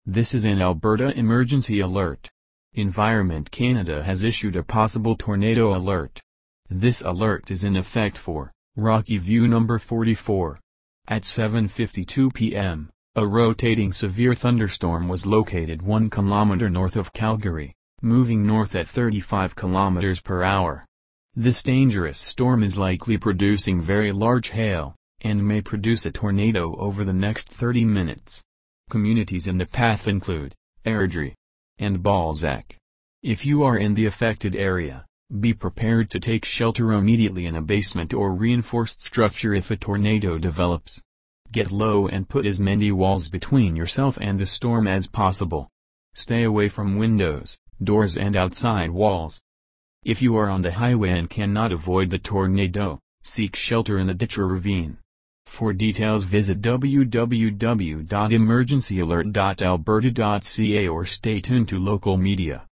This is an Alberta emergency alert. Environment Canada has issued a possible tornado alert. This alert is in effect for Rocky View number 44. At 7:52 p.m., a rotating severe thunderstorm was located 1 kilometer north of Calgary, moving north at 35 kilometers per hour. This dangerous storm is likely producing very large hail, and may produce a tornado over the next 30 minutes. Communities in the path include Airdrie and Balzac. If you are in the affected area, be prepared to take shelter immediately in a basement or reinforced structure if a tornado develops. Get low and put as many walls between yourself and the storm as possible. Stay away from windows, doors and outside walls. If you are on the highway and cannot avoid the tornado, seek shelter in a ditch or ravine. For details visit www.emergencyalert.alberta.ca or stay tuned to local media.